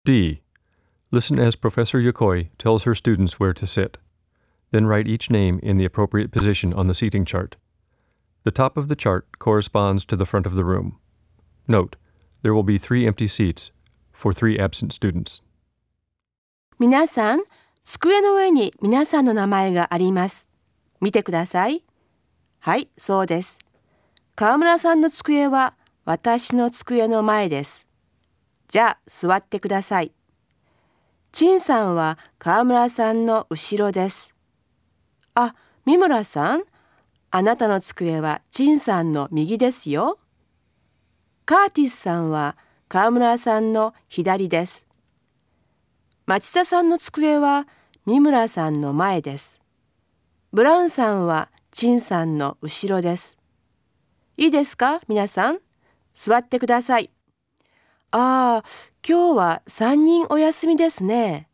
D. Listen as Professor Yokoi tells her students where to sit. Then write each name in the appropriate position on the seating chart. The top of the chart corresponds to the front of the room. Note, there will be 3 empty seats for 3 absent students. 皆さん、机の上に皆さんの名前があります。見てください。はい、そうです。川村さんの机は私の机の前です。じゃあ、座ってください。陳さんは川村さんの後ろです。あ、三村さん、あなたの机は陳さんの右ですよ。カーティスさんは川村さんの左です。町田さんの机は三村さんの前です。ブラウンさんは陳さんの後ろです。いいですか、皆さん。座ってください。ああ、今日は3人お休みですね。